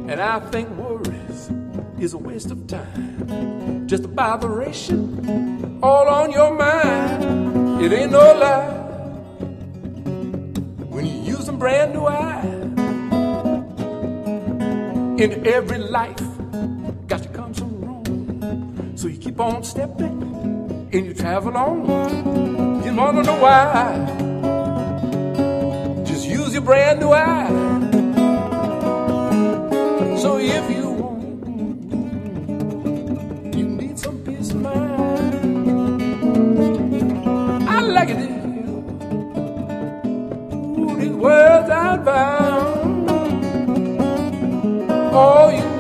And I think worries is a waste of time. Just a vibration all on your mind. It ain't no lie. When you use some brand new eyes, in every life got to come some wrong. So you keep on stepping and you travel on. You wanna know why? Just use your brand new eye. So if you want, you need some peace of mind. I like it. Ooh, these words I found. Oh, you